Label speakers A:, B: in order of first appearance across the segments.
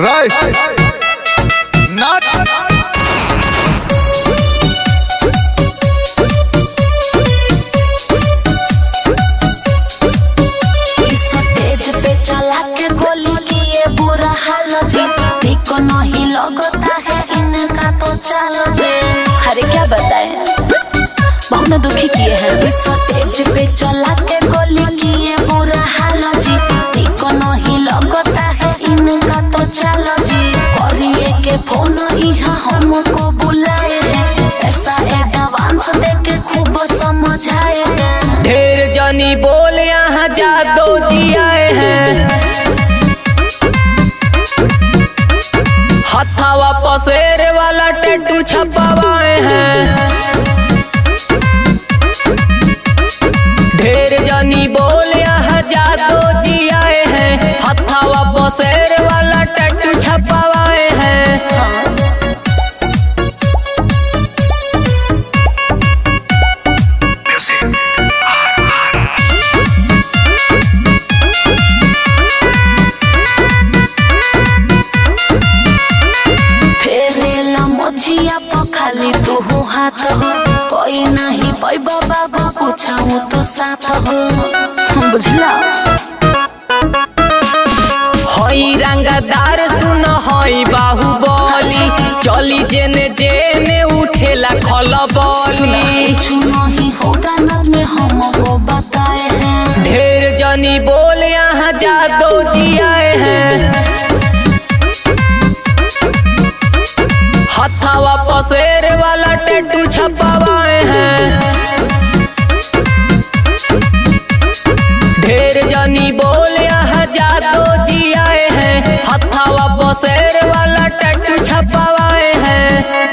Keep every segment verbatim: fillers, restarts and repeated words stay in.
A: Right नाच
B: stage पे चला के गोली किए बुरा हाल जी, देखो नहीं लगता है इनका तो चालो जी। अरे क्या बताएं, बहुत दुखी किए हैं। स्टेज पे चला के गोली किए बुरा हाल जी, देखो नहीं लगता है इनका तो चालो जी। करिए के फोन यहाँ हमको बुलाए हैं, ऐसा एडवांस देके खूब समझाए हैं।
C: ढेर जानी बोल यहाँ जादो जी आए हैं, हथावा पसेर वाला टैटू छपवाए हैं। ढेर जानी बोल यहाँ जादो जी आए हैं, हथावा पसेर वाला टैटू छपवाए हैं।
B: मोजिया पखाली तू हो हाथ हो, कोई नहीं पैबा बाबा पूछाऊ तो साथ हो, बुझला।
C: हई रंगदार सुन हई बाहुबली, चली जेने जेने उठेला खलबली।
B: कुछ नहीं होगा न में हमको बताए हैं।
C: ढेर जानी बोल यहाँ जादो जी आए हैं, हथावा पसेर वाला टैटू छपवाए हैं। ढेर जानी बोल यहाँ जादो जी आए हैं, हथावा पसेर वाला टैटू छपवाए हैं।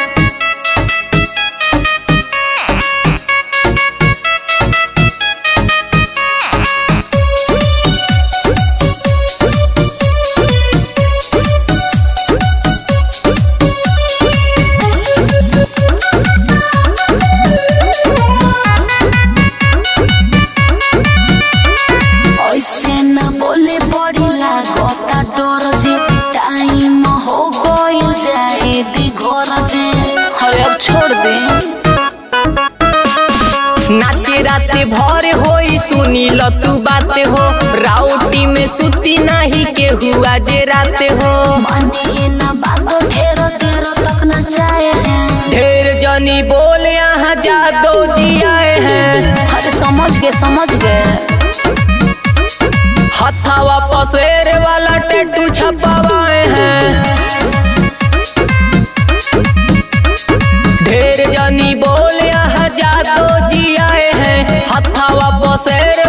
B: बोले बड़ी लागता डर जी, टाइम हो गइल जाए दी घर जी। अरे अब छोड़ दे।
C: नाचे राते भर होई सुनी ल तू बात हो, राउटी में सुती नहीं के हुआ जे रात हो।
B: मानिए ना बात ढेर देर तक न जाए हैं।
C: ढेर जानी बोल यहाँ जादो जी आए हैं।
B: अरे समझ गए समझ गए।
C: हथावा पसेर वाला टैटू छपवाए हैं। ढेर जानी बोल यहाँ जादो जी आए हैं, हथावा पसेर